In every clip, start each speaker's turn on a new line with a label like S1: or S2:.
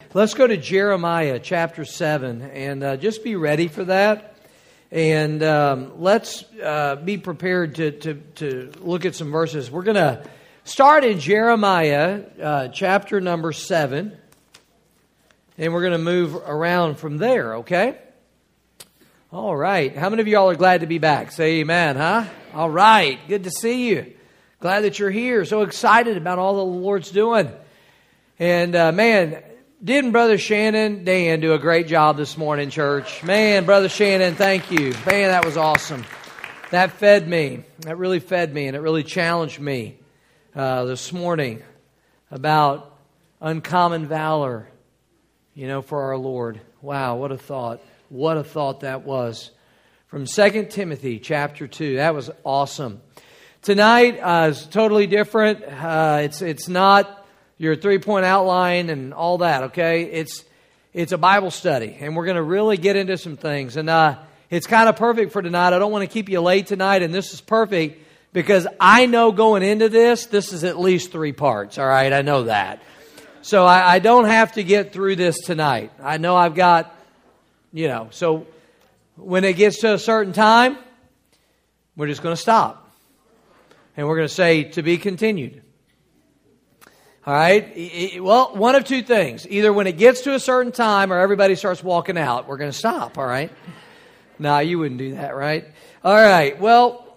S1: Let's go to Jeremiah chapter 7, and just be ready for that. And let's be prepared to look at some verses. We're going to start in Jeremiah chapter number 7, and we're going to move around from there, okay? All right. How many of y'all are glad to be back? Say amen, huh? All right. Good to see you. Glad that you're here. So excited about all the Lord's doing. And man, didn't Brother Shannon, Dan, do a great job this morning, church? Man, Brother Shannon, thank you. Man, that was awesome. That fed me. That really fed me, and it really challenged me this morning about uncommon valor, for our Lord. Wow, what a thought. What a thought that was. From 2 Timothy chapter 2. That was awesome. Tonight is totally different. It's not your 3-point outline and all that, okay? It's a Bible study, and we're going to really get into some things. And it's kind of perfect for tonight. I don't want to keep you late tonight, and this is perfect because I know going into this is at least 3 parts, all right? I know that. So I don't have to get through this tonight. I know I've got, so when it gets to a certain time, we're just going to stop. And we're going to say, to be continued. All right? Well, one of two things. Either when it gets to a certain time or everybody starts walking out, we're going to stop, all right? No, you wouldn't do that, right? All right. Well,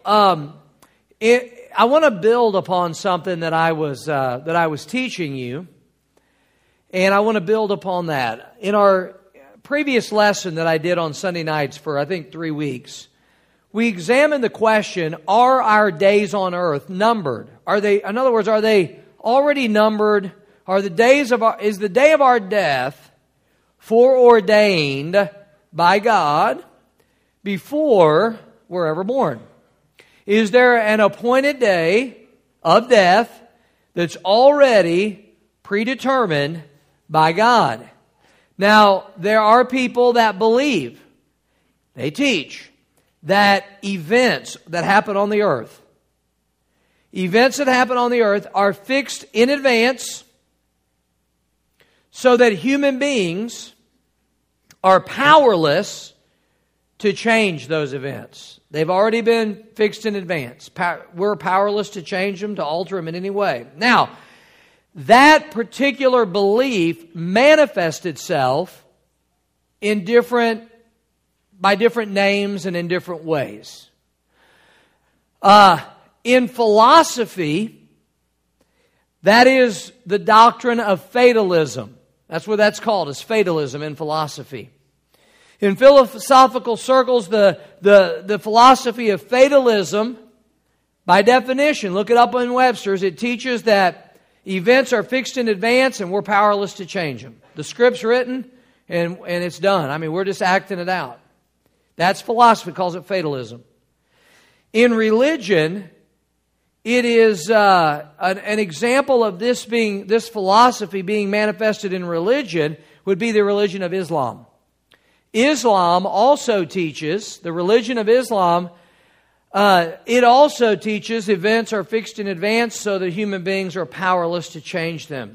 S1: I want to build upon something that I was teaching you, and I want to build upon that. In our previous lesson that I did on Sunday nights for, I think, 3 weeks, we examined the question, are our days on earth numbered? Are they already numbered? Is the day of our death foreordained by God before we're ever born? Is there an appointed day of death that's already predetermined by God? Now, there are people that believe, they teach, that events that happen on the earth are fixed in advance so that human beings are powerless to change those events. They've already been fixed in advance. We're powerless to change them, to alter them in any way. Now, that particular belief manifests itself by different names and in different ways. In philosophy, that is the doctrine of fatalism. That's what that's called, is fatalism in philosophy. In philosophical circles, the philosophy of fatalism, by definition, look it up in Webster's, it teaches that events are fixed in advance and we're powerless to change them. The script's written and it's done. I mean, we're just acting it out. That's philosophy, calls it fatalism. In religion, it is an example of this philosophy being manifested in religion would be the religion of Islam. Islam also teaches, the religion of Islam, it also teaches events are fixed in advance so that human beings are powerless to change them.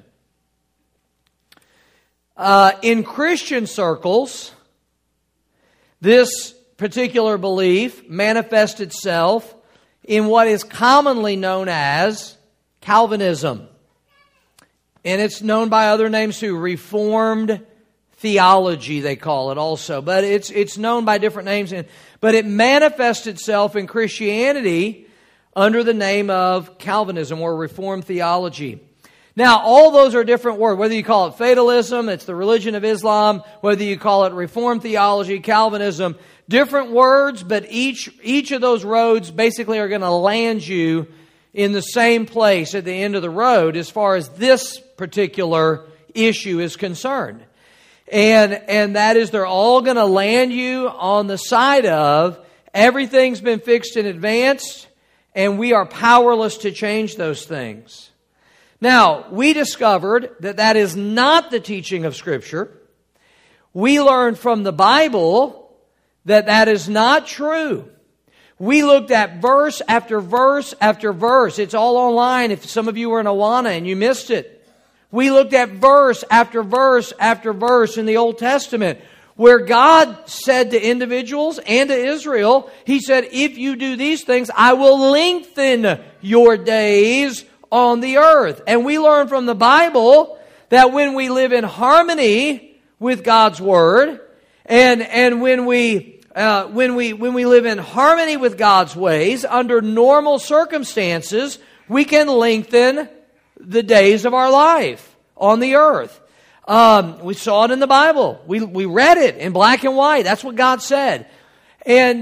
S1: In Christian circles, this particular belief manifests itself in what is commonly known as Calvinism. And it's known by other names too, Reformed theology, they call it also. But it's known by different names. But it manifests itself in Christianity under the name of Calvinism or Reformed theology. Now, all those are different words. Whether you call it fatalism, it's the religion of Islam. Whether you call it Reformed theology, Calvinism, different words, but each of those roads basically are going to land you in the same place at the end of the road as far as this particular issue is concerned. And that is, they're all going to land you on the side of everything's been fixed in advance and we are powerless to change those things. Now, we discovered that is not the teaching of Scripture. We learned from the Bible that is not true. We looked at verse after verse after verse. It's all online if some of you were in Awana and you missed it. We looked at verse after verse after verse in the Old Testament where God said to individuals and to Israel, He said, if you do these things, I will lengthen your days on the earth. And we learn from the Bible that when we live in harmony with God's Word, and when we live in harmony with God's ways, under normal circumstances, we can lengthen the days of our life on the earth. We saw it in the Bible. We read it in black and white. That's what God said. And,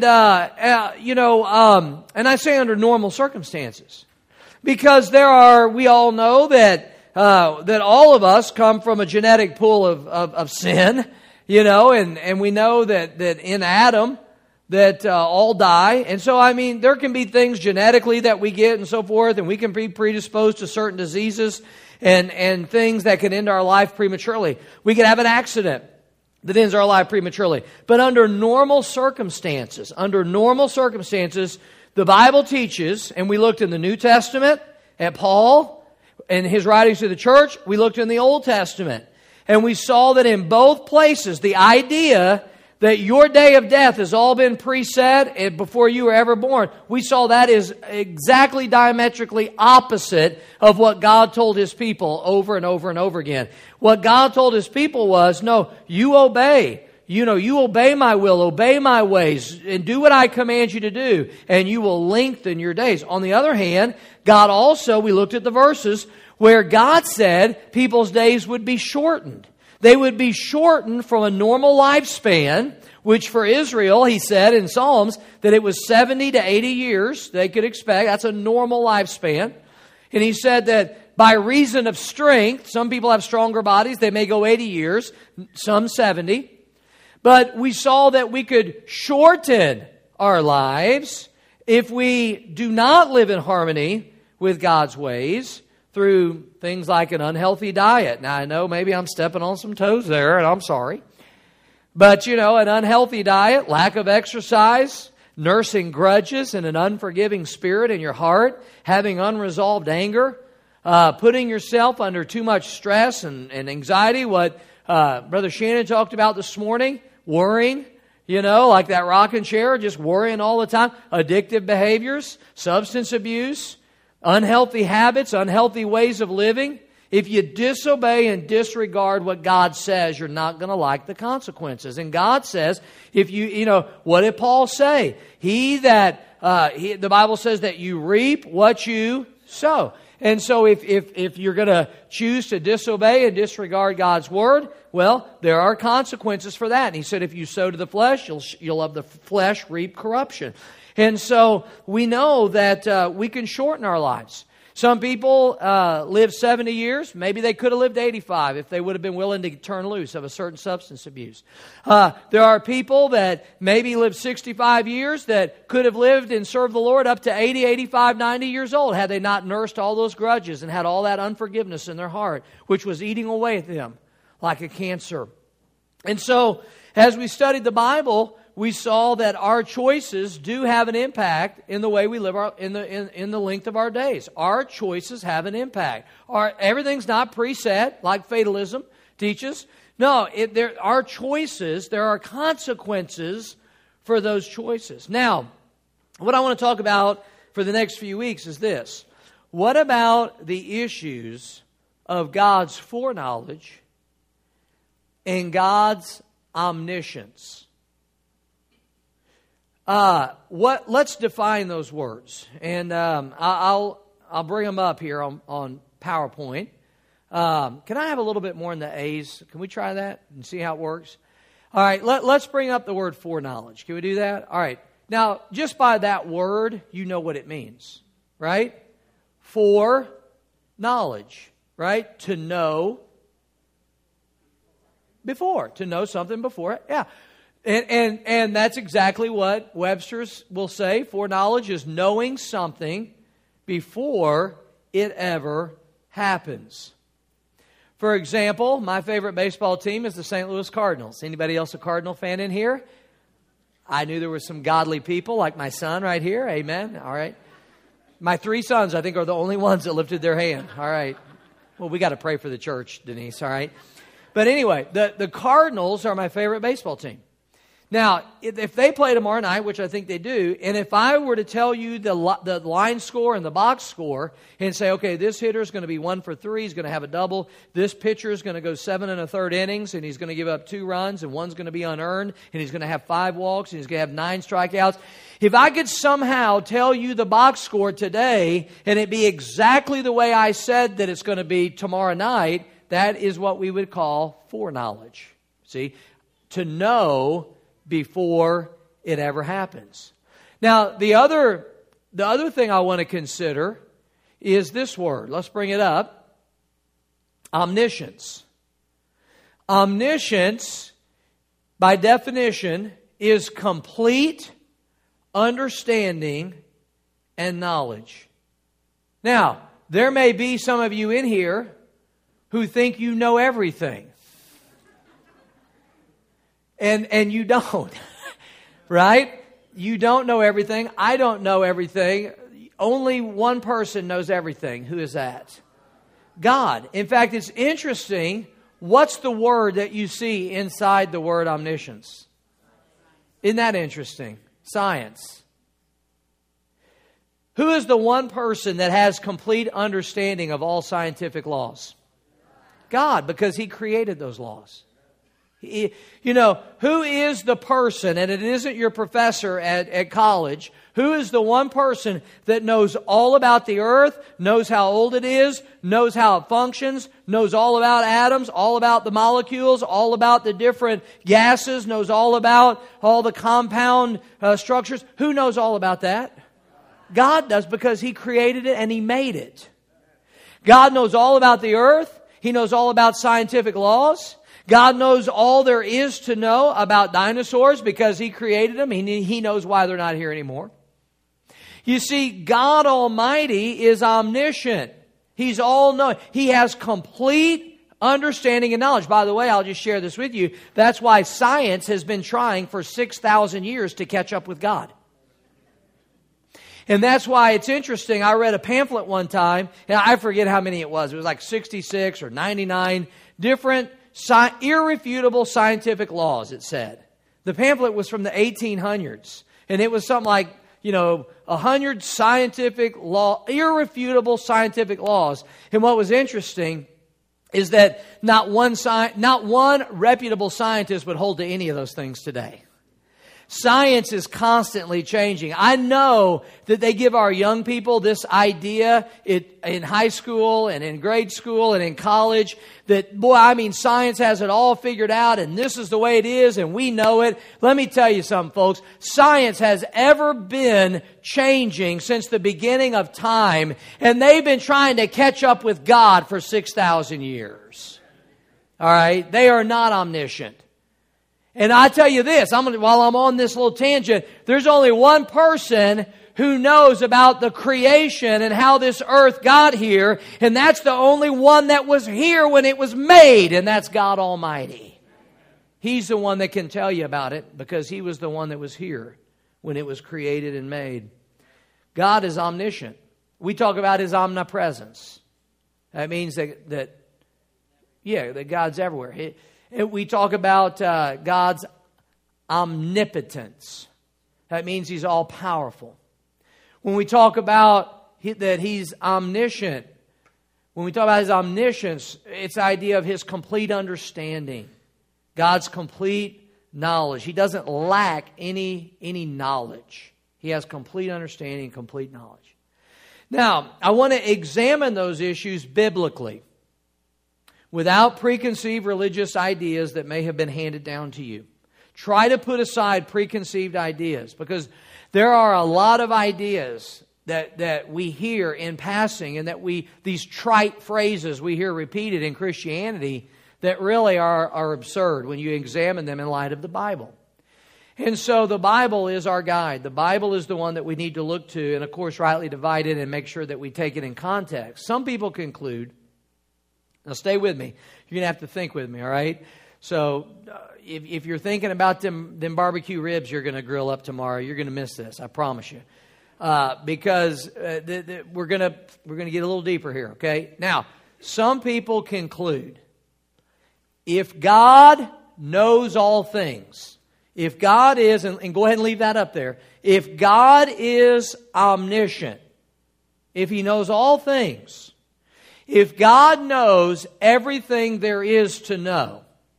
S1: and I say under normal circumstances. Because we all know that all of us come from a genetic pool of sin, and we know that in Adam, that all die. And so, there can be things genetically that we get and so forth, and we can be predisposed to certain diseases and things that can end our life prematurely. We could have an accident that ends our life prematurely. But under normal circumstances, the Bible teaches, and we looked in the New Testament at Paul and his writings to the church, we looked in the Old Testament, and we saw that in both places, the idea that your day of death has all been preset before you were ever born. We saw that is exactly diametrically opposite of what God told His people over and over and over again. What God told His people was, no, you obey. You obey my will, obey my ways, and do what I command you to do, and you will lengthen your days. On the other hand, God also, we looked at the verses where God said people's days would be shortened. They would be shortened from a normal lifespan, which for Israel, He said in Psalms, that it was 70 to 80 years they could expect. That's a normal lifespan. And He said that by reason of strength, some people have stronger bodies, they may go 80 years, some 70. But we saw that we could shorten our lives if we do not live in harmony with God's ways through things like an unhealthy diet. Now, I know maybe I'm stepping on some toes there, and I'm sorry. But, an unhealthy diet, lack of exercise, nursing grudges and an unforgiving spirit in your heart, having unresolved anger, putting yourself under too much stress and anxiety, what Brother Shannon talked about this morning, worrying, like that rocking chair, just worrying all the time, addictive behaviors, substance abuse, unhealthy habits, unhealthy ways of living. If you disobey and disregard what God says, you're not going to like the consequences. And God says, what did Paul say? The Bible says that you reap what you sow. And so if you're going to choose to disobey and disregard God's word, well, there are consequences for that. And He said, if you sow to the flesh, you'll of the flesh reap corruption. And so we know that we can shorten our lives. Some people live 70 years. Maybe they could have lived 85 if they would have been willing to turn loose of a certain substance abuse. There are people that maybe live 65 years that could have lived and served the Lord up to 80, 85, 90 years old had they not nursed all those grudges and had all that unforgiveness in their heart, which was eating away at them like a cancer. And so, as we studied the Bible, we saw that our choices do have an impact in the way we live in the length of our days. Our choices have an impact. Everything's not preset like fatalism teaches. No, our choices, there are consequences for those choices. Now, what I want to talk about for the next few weeks is this. What about the issues of God's foreknowledge and God's omniscience? Let's define those words, and I'll bring them up here on PowerPoint. Can I have a little bit more in the A's? Can we try that and see how it works? All right, let's bring up the word foreknowledge. Can we do that? All right. Now, just by that word, you know what it means, right? Foreknowledge, right? To know before, to know something before. Yeah. And that's exactly what Webster's will say. Foreknowledge is knowing something before it ever happens. For example, my favorite baseball team is the St. Louis Cardinals. Anybody else a Cardinal fan in here? I knew there were some godly people like my son right here. Amen. All right. My 3 sons, I think, are the only ones that lifted their hand. All right. Well, we got to pray for the church, Denise, all right? But anyway, the Cardinals are my favorite baseball team. Now, if they play tomorrow night, which I think they do, and if I were to tell you the line score and the box score and say, okay, this hitter is going to be 1 for 3, he's going to have a double, this pitcher is going to go 7 1/3 innings, and he's going to give up 2 runs, and one's going to be unearned, and he's going to have 5 walks, and he's going to have 9 strikeouts. If I could somehow tell you the box score today, and it be exactly the way I said that it's going to be tomorrow night, that is what we would call foreknowledge. See? To know before it ever happens. Now, the other thing I want to consider is this word. Let's bring it up. Omniscience. Omniscience, by definition, is complete understanding and knowledge. Now, there may be some of you in here who think you know everything. And you don't, right? You don't know everything. I don't know everything. Only one person knows everything. Who is that? God. In fact, it's interesting. What's the word that you see inside the word omniscience? Isn't that interesting? Science. Who is the one person that has complete understanding of all scientific laws? God, because He created those laws. You know, who is the person, and it isn't your professor at college, who is the one person that knows all about the earth, knows how old it is, knows how it functions, knows all about atoms, all about the molecules, all about the different gases, knows all about all the compound structures? Who knows all about that? God does, because He created it and He made it. God knows all about the earth. He knows all about scientific laws. God knows all there is to know about dinosaurs because He created them. He knows why they're not here anymore. You see, God Almighty is omniscient. He's all-knowing. He has complete understanding and knowledge. By the way, I'll just share this with you. That's why science has been trying for 6,000 years to catch up with God. And that's why it's interesting. I read a pamphlet one time, and I forget how many it was. It was like 66 or 99 different irrefutable scientific laws, it said. The pamphlet was from the 1800s. And it was something like, 100 irrefutable scientific laws. And what was interesting is that not one reputable scientist would hold to any of those things today. Science is constantly changing. I know that they give our young people this idea in high school and in grade school and in college that, science has it all figured out and this is the way it is and we know it. Let me tell you something, folks. Science has ever been changing since the beginning of time, and they've been trying to catch up with God for 6,000 years. All right? They are not omniscient. And I tell you this, while I'm on this little tangent, there's only one person who knows about the creation and how this earth got here, and that's the only one that was here when it was made, and that's God Almighty. He's the one that can tell you about it because He was the one that was here when it was created and made. God is omniscient. We talk about His omnipresence. That means that God's everywhere. We talk about God's omnipotence. That means He's all-powerful. When we talk about that He's omniscient, when we talk about His omniscience, it's the idea of His complete understanding. God's complete knowledge. He doesn't lack any knowledge. He has complete understanding, complete knowledge. Now, I want to examine those issues biblically, without preconceived religious ideas that may have been handed down to you. Try to put aside preconceived ideas, because there are a lot of ideas that we hear in passing, and that these trite phrases we hear repeated in Christianity that really are absurd when you examine them in light of the Bible. And so the Bible is our guide. The Bible is the one that we need to look to and, of course, rightly divide it and make sure that we take it in context. Some people conclude, now stay with me, you're going to have to think with me, all right? So if you're thinking about them barbecue ribs you're going to grill up tomorrow, you're going to miss this, I promise you. Because we're going to get a little deeper here, okay? Now, some people conclude, if God knows all things, if God is, and go ahead and leave that up there, if God is omniscient, if He knows all things, if God knows everything there is to know,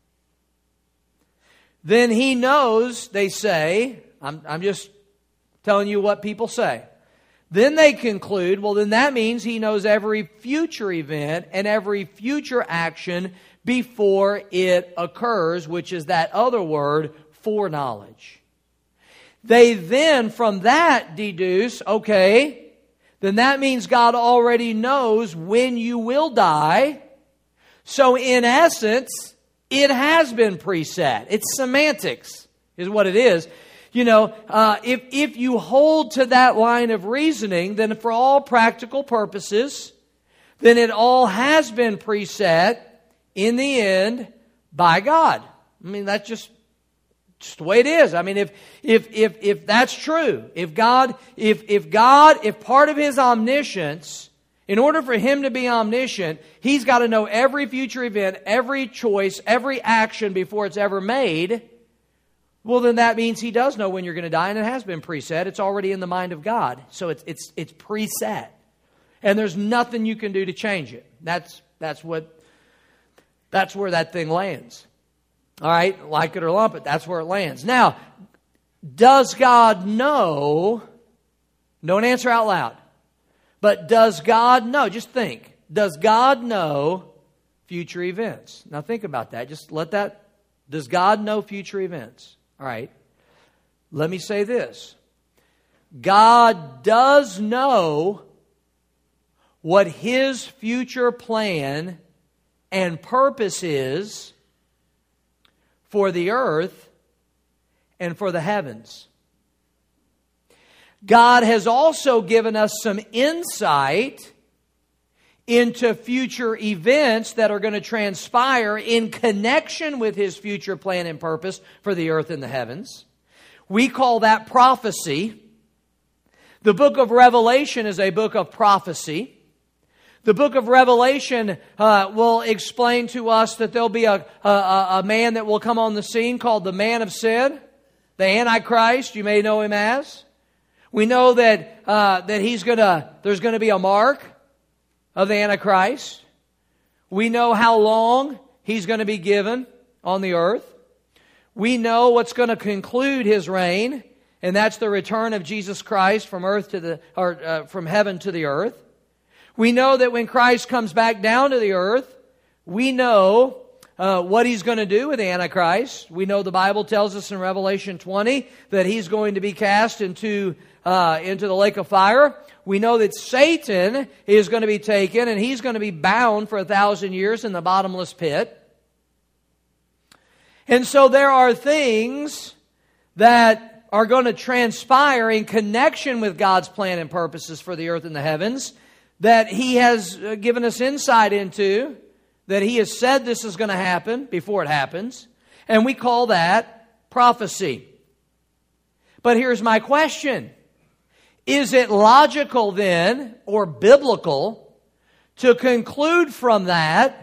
S1: then He knows, they say, I'm just telling you what people say. Then they conclude, well, then that means He knows every future event and every future action before it occurs, which is that other word, foreknowledge. They then, from that, deduce, okay, then that means God already knows when you will die. So in essence, it has been preset. It's semantics, is what it is. You know, if you hold to that line of reasoning, then for all practical purposes, then it all has been preset in the end by God. I mean, that's just the way it is. I mean, if that's true, if part of His omniscience, in order for Him to be omniscient, He's got to know every future event, every choice, every action before it's ever made. Well, then that means He does know when you're going to die, and it has been preset. It's already in the mind of God. So it's preset. And there's nothing you can do to change it. That's where that thing lands. All right? Like it or lump it, that's where it lands. Now, does God know? Don't answer out loud. But does God know? Just think. Does God know future events? Now think about that. Just let that. Does God know future events? All right. Let me say this. God does know what His future plan and purpose is for the earth and for the heavens. God has also given us some insight into future events that are going to transpire in connection with His future plan and purpose for the earth and the heavens. We call that prophecy. The book of Revelation is a book of prophecy. The book of Revelation will explain to us that there'll be a man that will come on the scene called the man of sin, the Antichrist, you may know him as. We know that there's going to be a mark of the Antichrist. We know how long he's going to be given on the earth. We know what's going to conclude his reign, and that's the return of Jesus Christ from from heaven to the earth. We know that when Christ comes back down to the earth, we know what He's going to do with the Antichrist. We know the Bible tells us in Revelation 20 that he's going to be cast into the lake of fire. We know that Satan is going to be taken and he's going to be bound for 1,000 years in the bottomless pit. And so there are things that are going to transpire in connection with God's plan and purposes for the earth and the heavens that He has given us insight into, that He has said this is going to happen before it happens. And we call that prophecy. But here's my question. Is it logical then, or biblical, to conclude from that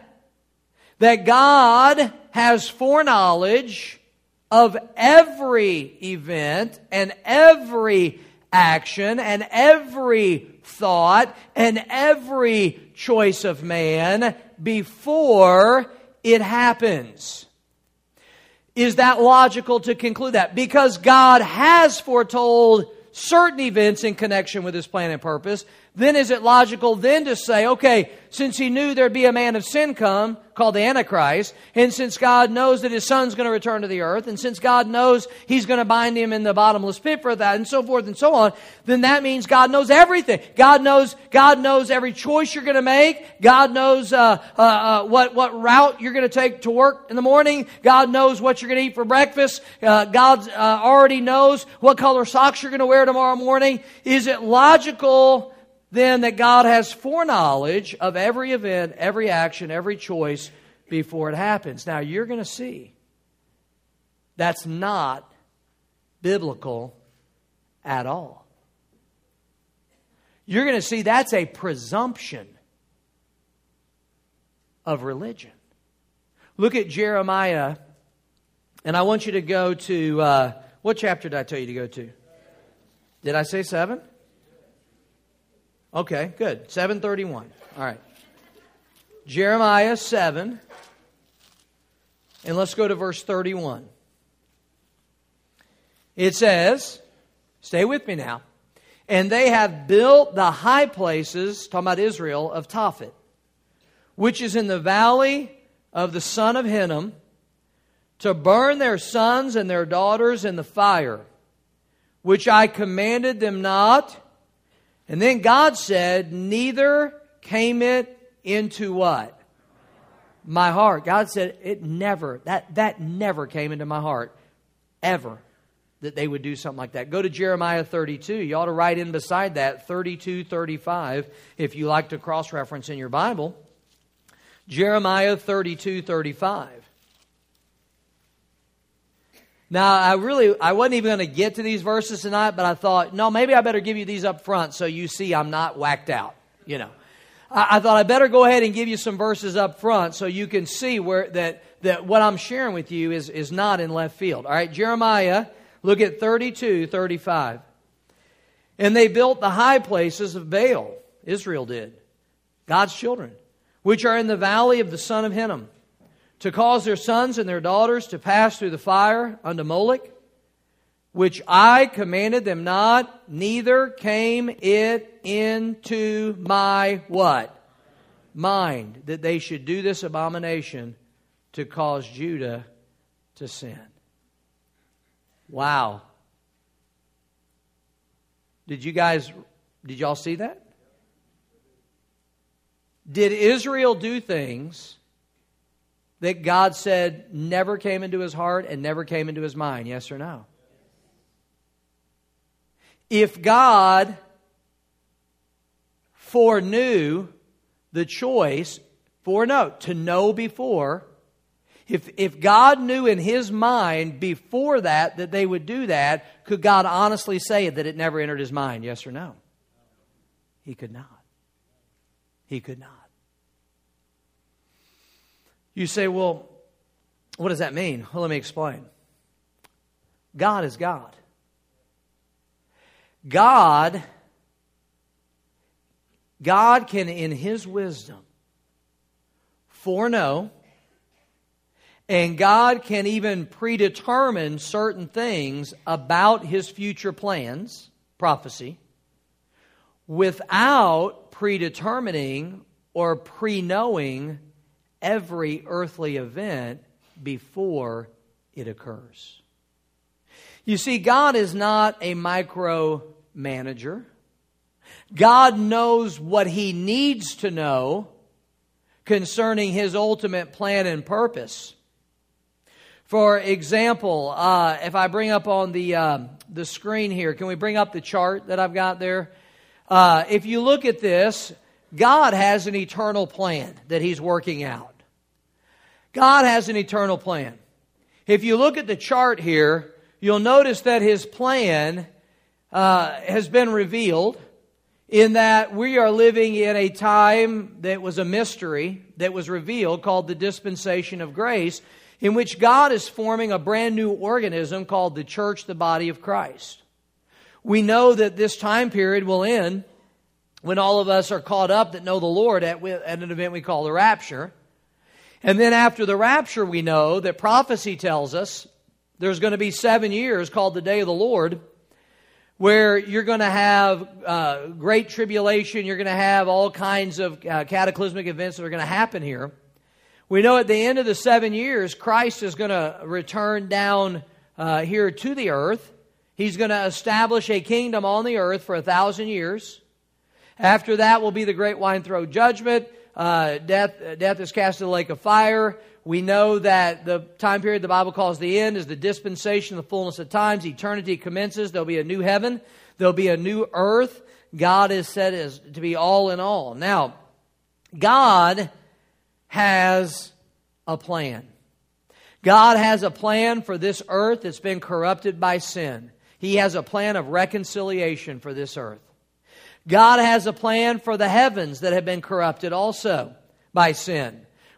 S1: God has foreknowledge of every event and every action and every thought and every choice of man before it happens? Is that logical to conclude that? Because God has foretold certain events in connection with His plan and purpose, then is it logical then to say, okay, since He knew there'd be a man of sin come, called the Antichrist, and since God knows that His Son's going to return to the earth, and since God knows He's going to bind him in the bottomless pit for that, and so forth and so on, then that means God knows everything. God knows every choice you're going to make. God knows what route you're going to take to work in the morning. God knows what you're going to eat for breakfast. God already knows what color socks you're going to wear tomorrow morning. Is it logical then that God has foreknowledge of every event, every action, every choice before it happens? Now, you're going to see that's not biblical at all. You're going to see that's a presumption. of religion. Look at Jeremiah, and I want you to go to, what chapter did I tell you to go to? Did I say 7? Okay, good. 7:31. All right. Jeremiah 7, and let's go to verse 31. It says, stay with me now, and they have built the high places, talking about Israel, of Tophet, which is in the valley of the son of Hinnom, to burn their sons and their daughters in the fire, which I commanded them not. And then God said, neither came it into what? My heart. God said it never, that never came into my heart, ever, that they would do something like that. Go to Jeremiah 32. You ought to write in beside that 32:35 if you like to cross-reference in your Bible. Jeremiah 32:35. Now, I wasn't even going to get to these verses tonight, but I thought, no, maybe I better give you these up front so you see I'm not whacked out, you know. I thought I better go ahead and give you some verses up front so you can see where that what I'm sharing with you is not in left field. All right, Jeremiah, look at 32:35. And they built the high places of Baal, Israel did, God's children, which are in the valley of the son of Hinnom, to cause their sons and their daughters to pass through the fire unto Moloch, which I commanded them not, neither came it into my what? Mind, that they should do this abomination to cause Judah to sin. Wow. Did y'all see that? Did Israel do things that God said never came into his heart and never came into his mind? Yes or no? If God foreknew the choice, to know before, if God knew in his mind before that they would do that, could God honestly say that it never entered his mind? Yes or no? He could not. He could not. You say, well, what does that mean? Well, let me explain. God is God. God can, in his wisdom, foreknow, and God can even predetermine certain things about his future plans, prophecy, without predetermining or pre-knowing every earthly event before it occurs. You see, God is not a micromanager. God knows what he needs to know concerning his ultimate plan and purpose. For example, if I bring up on the screen here, can we bring up the chart that I've got there? If you look at this, God has an eternal plan that he's working out. God has an eternal plan. If you look at the chart here, you'll notice that his plan has been revealed in that we are living in a time that was a mystery that was revealed called the dispensation of grace, in which God is forming a brand new organism called the church, the body of Christ. We know that this time period will end when all of us are caught up that know the Lord at an event we call the rapture. And then after the rapture, we know that prophecy tells us there's going to be 7 years called the day of the Lord, where you're going to have great tribulation. You're going to have all kinds of cataclysmic events that are going to happen here. We know at the end of the 7 years, Christ is going to return down here to the earth. He's going to establish a kingdom on the earth for 1,000 years. After that will be the great wine-throne judgment. Death is cast in the lake of fire. We know that the time period the Bible calls the end is the dispensation, the fullness of times. Eternity commences. There'll be a new heaven. There'll be a new earth. God is said as to be all in all. Now, God has a plan. God has a plan for this earth that's been corrupted by sin. He has a plan of reconciliation for this earth. God has a plan for the heavens that have been corrupted also by sin.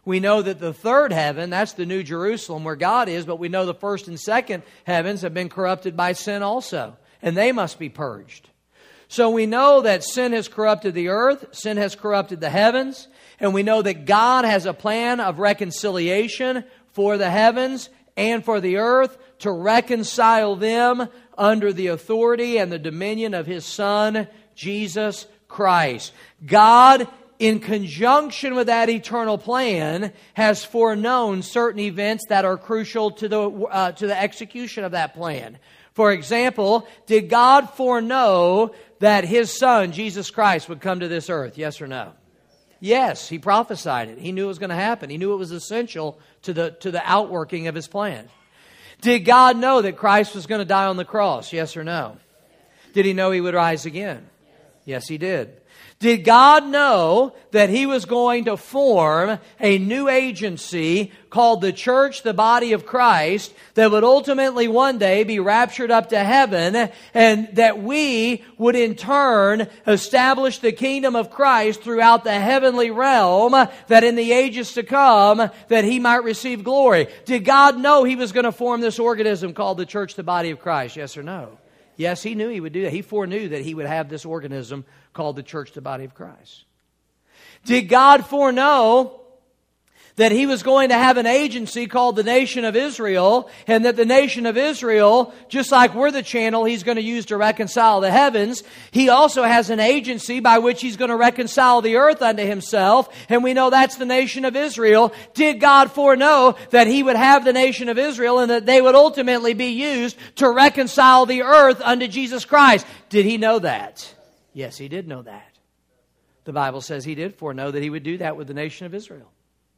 S1: We know that the third heaven, that's the New Jerusalem where God is, but we know the first and second heavens have been corrupted by sin also, and they must be purged. So we know that sin has corrupted the earth, sin has corrupted the heavens, and we know that God has a plan of reconciliation for the heavens and for the earth to reconcile them under the authority and the dominion of His Son, Jesus Christ. God, in conjunction with that eternal plan, has foreknown certain events that are crucial to the execution of that plan. For example, did God foreknow that His Son, Jesus Christ, would come to this earth? Yes or no? Yes, He prophesied it. He knew it was going to happen. He knew it was essential to the outworking of His plan. Did God know that Christ was going to die on the cross? Yes or no? Did He know He would rise again? Yes, He did. Did God know that He was going to form a new agency called the church, the body of Christ, that would ultimately one day be raptured up to heaven, and that we would in turn establish the kingdom of Christ throughout the heavenly realm, that in the ages to come, that He might receive glory? Did God know He was going to form this organism called the church, the body of Christ? Yes or no? Yes, He knew He would do that. He foreknew that He would have this organism called the church, the body of Christ. Did God foreknow that He was going to have an agency called the nation of Israel, and that the nation of Israel, just like we're the channel He's going to use to reconcile the heavens, He also has an agency by which He's going to reconcile the earth unto Himself, and we know that's the nation of Israel. Did God foreknow that He would have the nation of Israel and that they would ultimately be used to reconcile the earth unto Jesus Christ? Did He know that? Yes, He did know that. The Bible says He did foreknow that He would do that with the nation of Israel.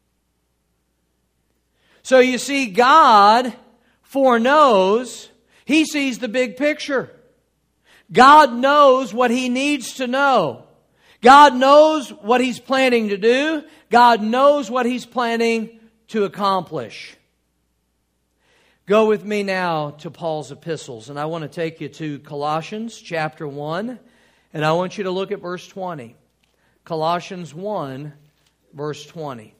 S1: So you see, God foreknows. He sees the big picture. God knows what He needs to know. God knows what He's planning to do. God knows what He's planning to accomplish. Go with me now to Paul's epistles, and I want to take you to Colossians chapter 1, and I want you to look at verse 20. Colossians 1, verse 20.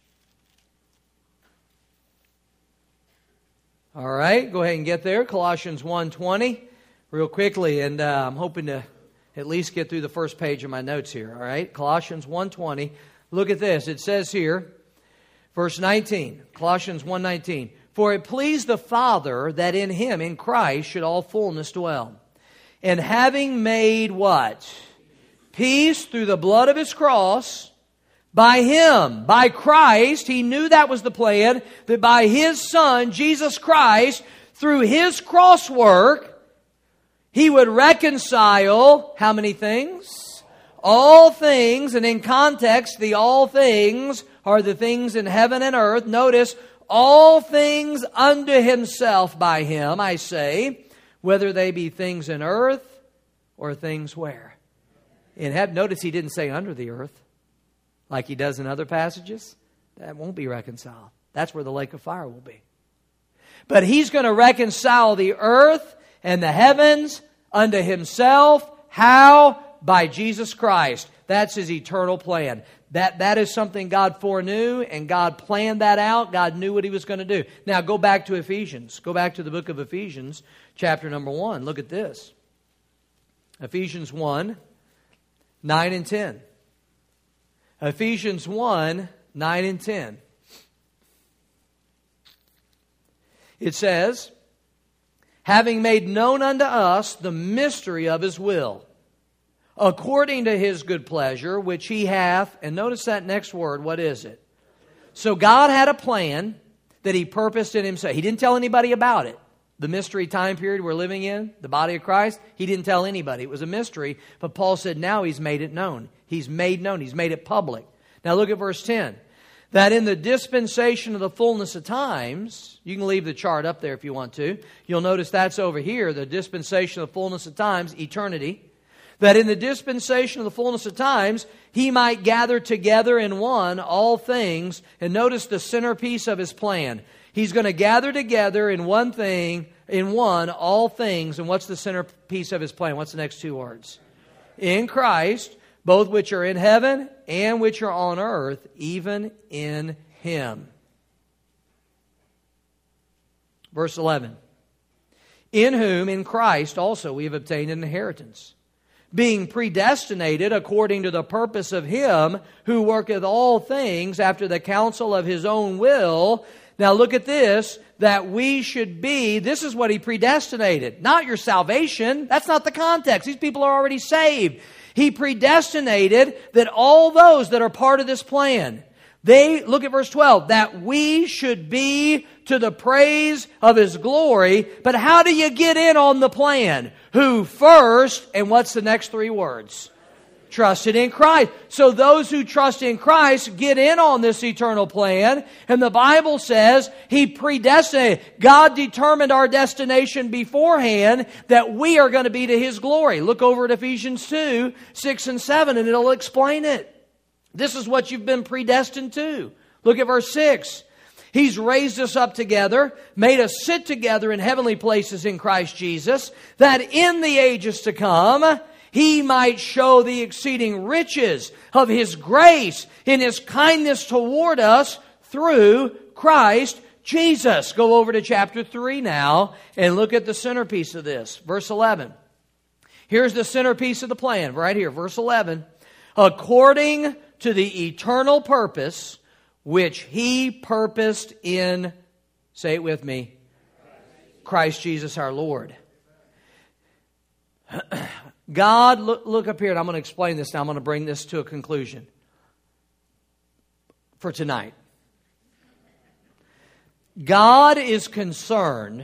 S1: All right, go ahead and get there. Colossians 1:20, real quickly, and I'm hoping to at least get through the first page of my notes here. All right, Colossians 1:20. Look at this. It says here, verse 19, Colossians 1:19. For it pleased the Father that in Him, in Christ, should all fullness dwell. And having made what? Peace through the blood of His cross. By Him, by Christ, He knew that was the plan, that by His Son, Jesus Christ, through His cross work, He would reconcile how many things? All things, and in context, the all things are the things in heaven and earth. Notice, all things unto Himself by Him, I say, whether they be things in earth or things where? In heaven. Notice He didn't say under the earth, like He does in other passages. That won't be reconciled. That's where the lake of fire will be. But He's going to reconcile the earth and the heavens unto Himself. How? By Jesus Christ. That's His eternal plan. That is something God foreknew, and God planned that out. God knew what He was going to do. Now go back to Ephesians. Go back to the book of Ephesians, chapter number 1. Look at this. Ephesians 1, 9 and 10. Ephesians 1, 9 and 10. It says, having made known unto us the mystery of His will, according to His good pleasure, which He hath, and notice that next word, what is it? So God had a plan that He purposed in Himself. He didn't tell anybody about it. The mystery time period we're living in, the body of Christ, He didn't tell anybody. It was a mystery, but Paul said now He's made it known. He's made known. He's made it public. Now look at verse 10. That in the dispensation of the fullness of times, you can leave the chart up there if you want to. You'll notice that's over here, the dispensation of the fullness of times, eternity. That in the dispensation of the fullness of times, He might gather together in one all things. And notice the centerpiece of His plan. He's going to gather together in one thing, in one, all things. And what's the centerpiece of His plan? What's the next two words? In Christ, both which are in heaven and which are on earth, even in Him. Verse 11. In whom, in Christ also, we have obtained an inheritance, being predestinated according to the purpose of Him who worketh all things after the counsel of His own will. Now look at this, that we should be, this is what He predestinated. Not your salvation. That's not the context. These people are already saved. He predestinated that all those that are part of this plan, look at verse 12, that we should be to the praise of His glory. But how do you get in on the plan? Who first, and what's the next three words? Trusted in Christ. So those who trust in Christ get in on this eternal plan. And the Bible says He predestinated. God determined our destination beforehand that we are going to be to His glory. Look over at Ephesians 2, 6 and 7, and it'll explain it. This is what you've been predestined to. Look at verse 6. He's raised us up together, made us sit together in heavenly places in Christ Jesus, that in the ages to come He might show the exceeding riches of His grace in His kindness toward us through Christ Jesus. Go over to chapter 3 now and look at the centerpiece of this. Verse 11. Here's the centerpiece of the plan right here. Verse 11. According to the eternal purpose which He purposed in, say it with me, Christ Jesus our Lord. God, look up here, and I'm going to explain this now. I'm going to bring this to a conclusion for tonight. God is concerned,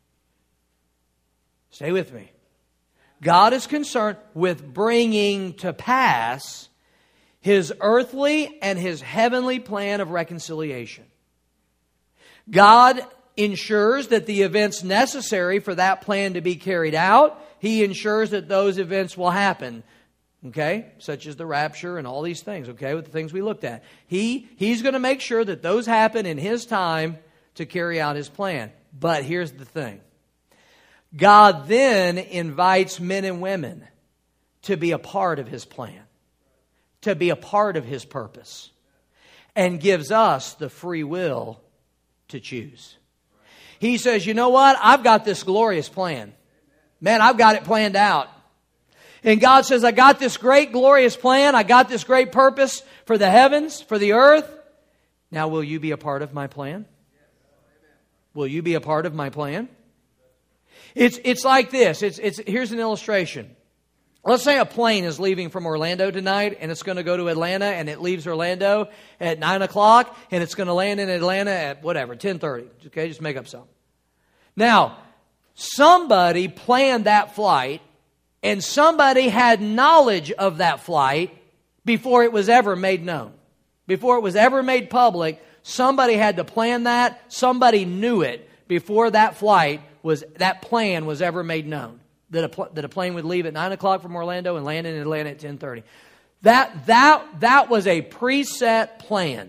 S1: stay with me, God is concerned with bringing to pass His earthly and His heavenly plan of reconciliation. God ensures that the events necessary for that plan to be carried out, He ensures that those events will happen. Okay? Such as the rapture and all these things, okay? With the things we looked at. He's going to make sure that those happen in His time to carry out His plan. But here's the thing. God then invites men and women to be a part of His plan, to be a part of His purpose, and gives us the free will to choose. He says, you know what? I've got this glorious plan. Man, I've got it planned out. And God says, I got this great glorious plan. I got this great purpose for the heavens, for the earth. Now, will you be a part of my plan? Will you be a part of my plan? It's like this. Here's an illustration. Let's say a plane is leaving from Orlando tonight, and it's going to go to Atlanta, and it leaves Orlando at 9 o'clock, and it's going to land in Atlanta at whatever, 10:30. Okay, just make up something. Now, somebody planned that flight, and somebody had knowledge of that flight before it was ever made known. Before it was ever made public, somebody had to plan that. Somebody knew it before that plan was ever made known. That a plane would leave at 9 o'clock from Orlando and land in Atlanta at 10:30. That was a preset plan.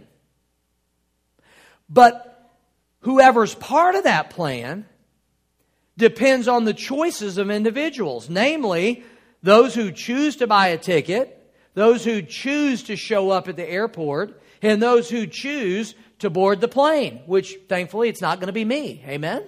S1: But whoever's part of that plan depends on the choices of individuals. Namely, those who choose to buy a ticket, those who choose to show up at the airport, and those who choose to board the plane, which thankfully it's not going to be me. Amen?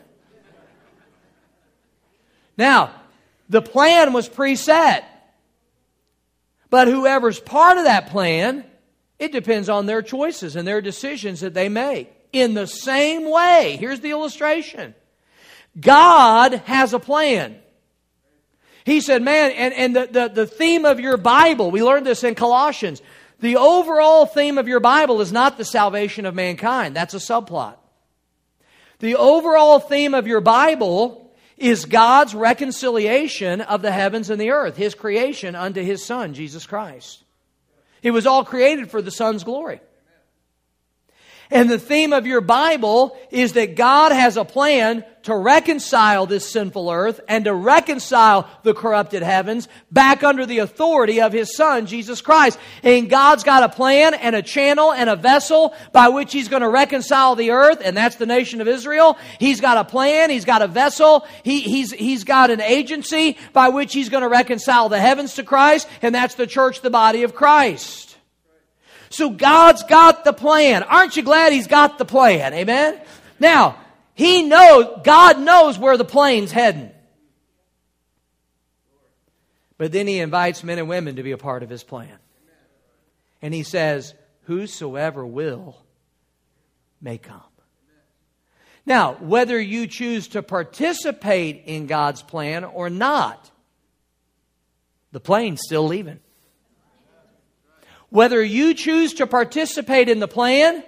S1: Now, the plan was preset. But whoever's part of that plan, it depends on their choices and their decisions that they make. In the same way, here's the illustration. God has a plan. He said, man, and the theme of your Bible, we learned this in Colossians, the overall theme of your Bible is not the salvation of mankind. That's a subplot. The overall theme of your Bible is God's reconciliation of the heavens and the earth, His creation unto His Son, Jesus Christ. It was all created for the Son's glory. And the theme of your Bible is that God has a plan to reconcile this sinful earth and to reconcile the corrupted heavens back under the authority of His Son, Jesus Christ. And God's got a plan and a channel and a vessel by which He's going to reconcile the earth, and that's the nation of Israel. He's got a plan, He's got a vessel, He's got an agency by which He's going to reconcile the heavens to Christ, and that's the church, the body of Christ. So God's got the plan. Aren't you glad He's got the plan? Amen? Now, God knows where the plane's heading. But then He invites men and women to be a part of His plan. And He says, whosoever will may come. Now, whether you choose to participate in God's plan or not, the plane's still leaving. Whether you choose to participate in the plan,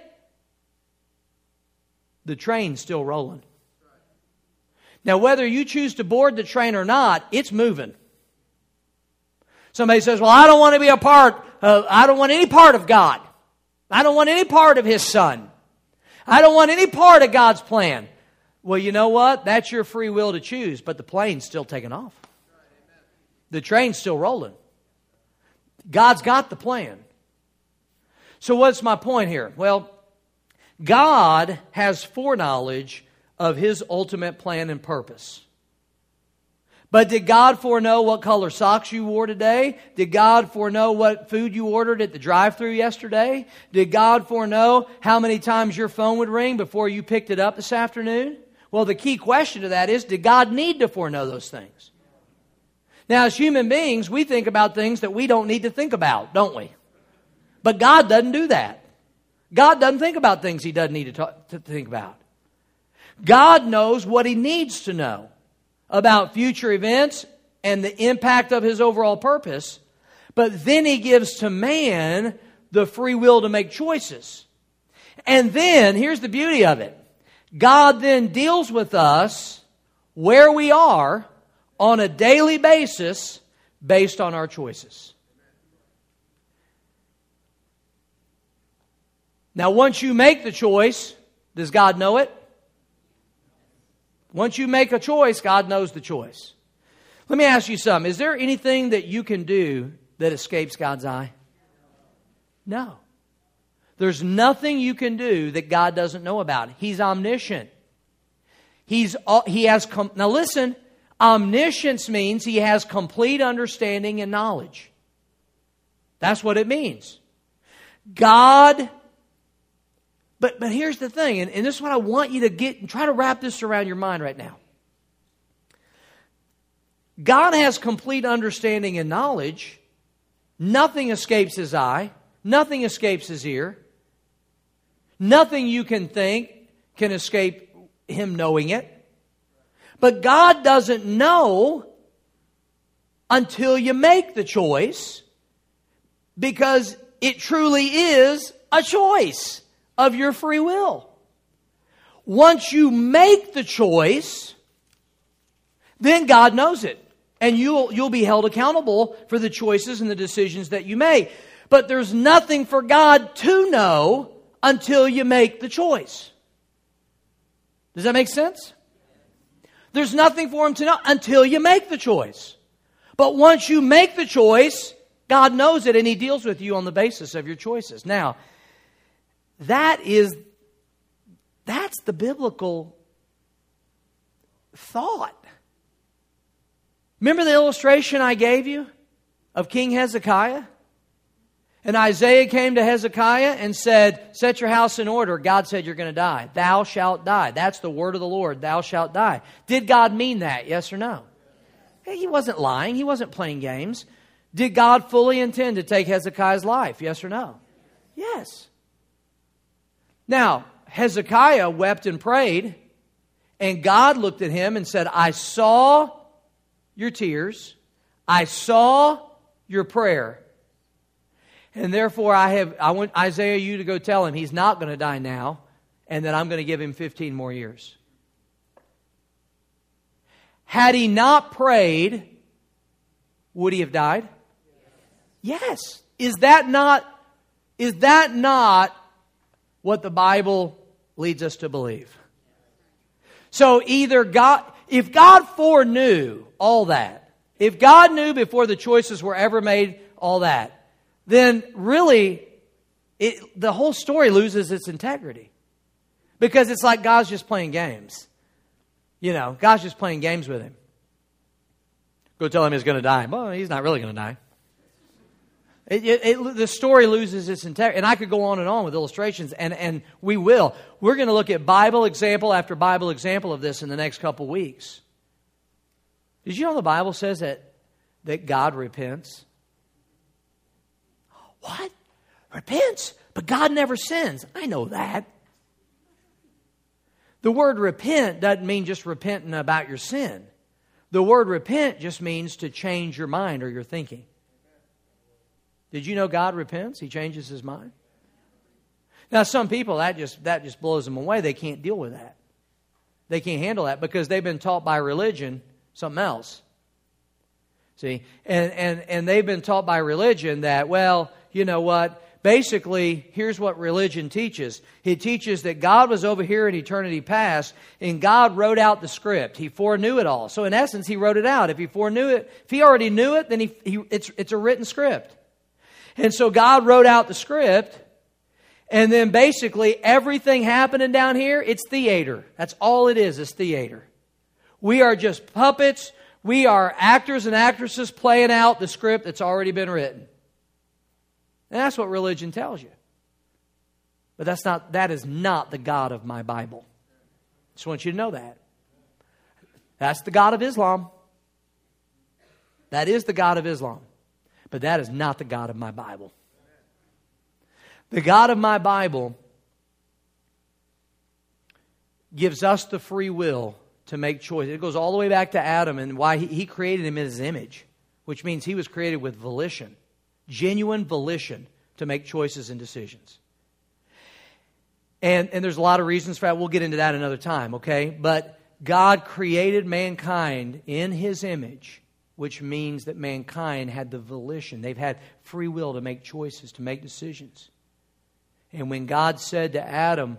S1: the train's still rolling. Now, whether you choose to board the train or not, it's moving. Somebody says, well, I don't want to be I don't want any part of God. I don't want any part of His Son. I don't want any part of God's plan. Well, you know what? That's your free will to choose, but the plane's still taking off. The train's still rolling. God's got the plan. So what's my point here? Well, God has foreknowledge of His ultimate plan and purpose. But did God foreknow what color socks you wore today? Did God foreknow what food you ordered at the drive-thru yesterday? Did God foreknow how many times your phone would ring before you picked it up this afternoon? Well, the key question to that is, did God need to foreknow those things? Now, as human beings, we think about things that we don't need to think about, don't we? But God doesn't do that. God doesn't think about things He doesn't need to think about. God knows what He needs to know about future events and the impact of His overall purpose. But then He gives to man the free will to make choices. And then, here's the beauty of it. God then deals with us where we are on a daily basis based on our choices. Now, once you make the choice, does God know it? Once you make a choice, God knows the choice. Let me ask you something. Is there anything that you can do that escapes God's eye? No. There's nothing you can do that God doesn't know about. He's omniscient. Now listen, omniscience means He has complete understanding and knowledge. That's what it means. God... But here's the thing, and this is what I want you to get, and try to wrap this around your mind right now. God has complete understanding and knowledge. Nothing escapes His eye. Nothing escapes His ear. Nothing you can think can escape Him knowing it. But God doesn't know until you make the choice, because it truly is a choice of your free will. Once you make the choice, then God knows it. And you'll be held accountable for the choices and the decisions that you make. But there's nothing for God to know until you make the choice. Does that make sense? There's nothing for Him to know until you make the choice. But once you make the choice, God knows it, and He deals with you on the basis of your choices. Now, that's the biblical thought. Remember the illustration I gave you of King Hezekiah? And Isaiah came to Hezekiah and said, set your house in order. God said you're going to die. Thou shalt die. That's the word of the Lord. Thou shalt die. Did God mean that? Yes or no? He wasn't lying. He wasn't playing games. Did God fully intend to take Hezekiah's life? Yes or no? Yes. Now, Hezekiah wept and prayed, and God looked at him and said, I saw your tears. I saw your prayer. And therefore, I want Isaiah, you to go tell him he's not going to die now, and that I'm going to give him 15 more years. Had he not prayed, would he have died? Yes. Is that not what the Bible leads us to believe? So either if God foreknew all that, if God knew before the choices were ever made all that, then really the whole story loses its integrity. Because it's like God's just playing games. You know, God's just playing games with him. Go tell him he's going to die. Well, he's not really going to die. The story loses its integrity. And I could go on with illustrations, and we will. We're going to look at Bible example after Bible example of this in the next couple weeks. Did you know the Bible says that God repents? What? Repents? But God never sins. I know that. The word repent doesn't mean just repenting about your sin. The word repent just means to change your mind or your thinking. Did you know God repents? He changes His mind. Now, some people, that just blows them away. They can't deal with that. They can't handle that because they've been taught by religion something else. See? And they've been taught by religion that, well, you know what? Basically, here's what religion teaches. It teaches that God was over here in eternity past, and God wrote out the script. He foreknew it all. So in essence, He wrote it out. If He foreknew it, if He already knew it, then it's a written script. And so God wrote out the script, and then basically everything happening down here, it's theater. That's all it is theater. We are just puppets. We are actors and actresses playing out the script that's already been written. And that's what religion tells you. But that is not the God of my Bible. Just want you to know that. That's the God of Islam. That is the God of Islam. But that is not the God of my Bible. The God of my Bible gives us the free will to make choices. It goes all the way back to Adam and why He created him in His image, which means he was created with volition. Genuine volition to make choices and decisions. And there's a lot of reasons for that. We'll get into that another time, okay? But God created mankind in His image, which means that mankind had the volition. They've had free will to make choices, to make decisions. And when God said to Adam,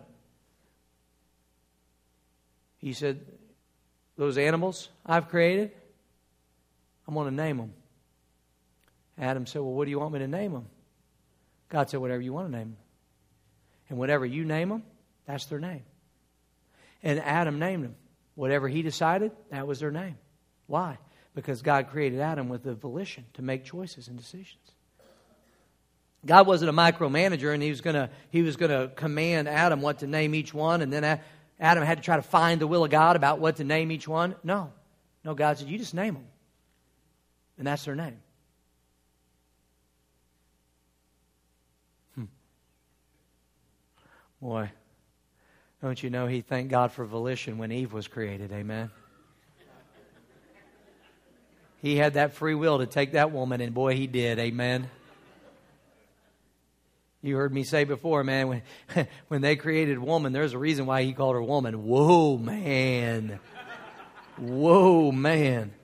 S1: He said, those animals I've created, I'm going to name them. Adam said, well, what do you want me to name them? God said, whatever you want to name them. And whatever you name them, that's their name. And Adam named them. Whatever he decided, that was their name. Why? Because God created Adam with the volition to make choices and decisions. God wasn't a micromanager, and He was going to command Adam what to name each one, and then Adam had to try to find the will of God about what to name each one. No, God said, you just name them. And that's their name. Boy, don't you know He thanked God for volition when Eve was created, amen? He had that free will to take that woman, and boy, He did, amen? You heard me say before, man, when they created woman, there's a reason why He called her woman. Whoa, man. Whoa, man.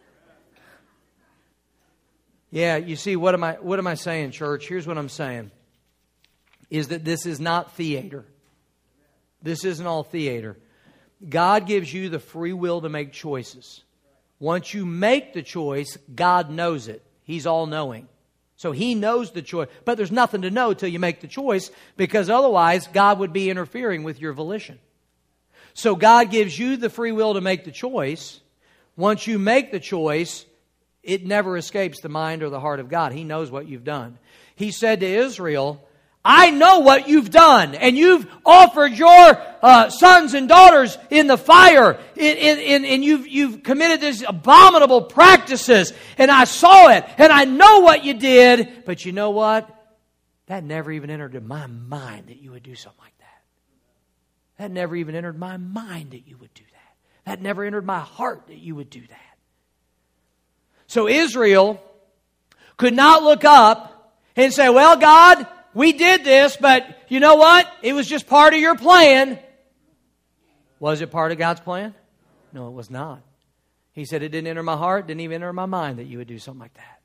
S1: Yeah, you see, what am I saying, church? Here's what I'm saying. Is that this is not theater. This isn't all theater. God gives you the free will to make choices. Once you make the choice, God knows it. He's all-knowing. So He knows the choice. But there's nothing to know till you make the choice, because otherwise God would be interfering with your volition. So God gives you the free will to make the choice. Once you make the choice, it never escapes the mind or the heart of God. He knows what you've done. He said to Israel, I know what you've done, and you've offered your sons and daughters in the fire, and you've committed these abominable practices, and I saw it, and I know what you did, but you know what? That never even entered in my mind that you would do something like that. That never even entered my mind that you would do that. That never entered my heart that you would do that. So Israel could not look up and say, well, God, we did this, but you know what? It was just part of your plan. Was it part of God's plan? No, it was not. He said it didn't enter my heart, didn't even enter my mind that you would do something like that.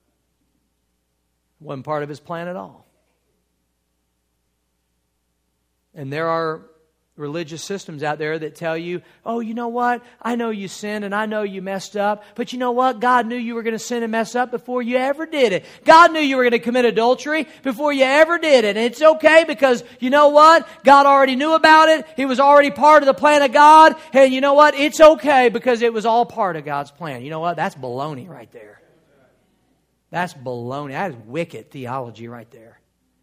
S1: It wasn't part of His plan at all. And there are religious systems out there that tell you, oh, you know what? I know you sinned and I know you messed up, but you know what? God knew you were going to sin and mess up before you ever did it. God knew you were going to commit adultery before you ever did it. And it's okay because you know what? God already knew about it. It was already part of the plan of God. And you know what? It's okay because it was all part of God's plan. You know what? That's baloney right there. That's baloney. That is wicked theology right there.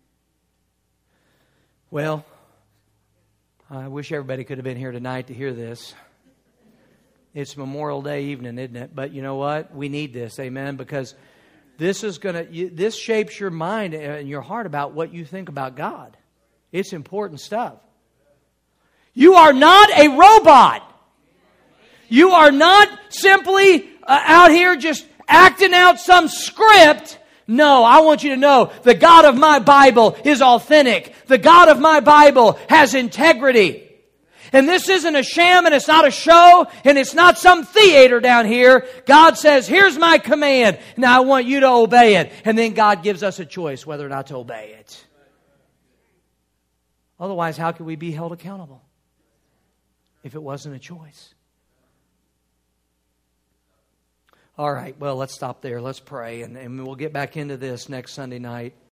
S1: Well, I wish everybody could have been here tonight to hear this. It's Memorial Day evening, isn't it? But you know what? We need this, amen, because this shapes your mind and your heart about what you think about God. It's important stuff. You are not a robot. You are not simply out here just acting out some script. No, I want you to know the God of my Bible is authentic. The God of my Bible has integrity. And this isn't a sham, and it's not a show, and it's not some theater down here. God says, here's my command. Now I want you to obey it. And then God gives us a choice whether or not to obey it. Otherwise, how could we be held accountable if it wasn't a choice? All right, well, let's stop there. Let's pray, and we'll get back into this next Sunday night.